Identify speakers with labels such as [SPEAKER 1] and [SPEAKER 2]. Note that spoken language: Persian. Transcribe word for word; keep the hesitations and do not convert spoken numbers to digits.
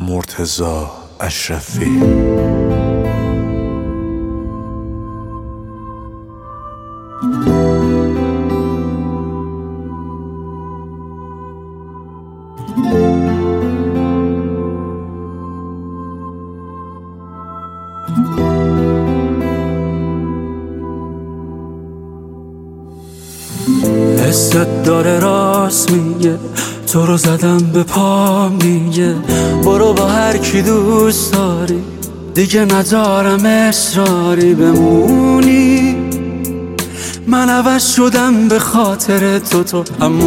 [SPEAKER 1] مرتضی اشرفی.
[SPEAKER 2] حست داره راست میگه، تو رو زدم به پا میگه برو با هر کی دوست داری، دیگه ندارم اصراری بمونی. من عوض شدم به خاطر تو تو اما